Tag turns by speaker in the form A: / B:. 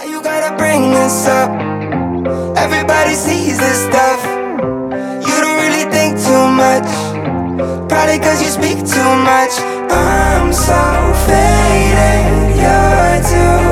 A: Why you gotta bring this up? Everybody sees this stuff. You don't really think too much, probably cause you speak too much. I'm so faded, you're too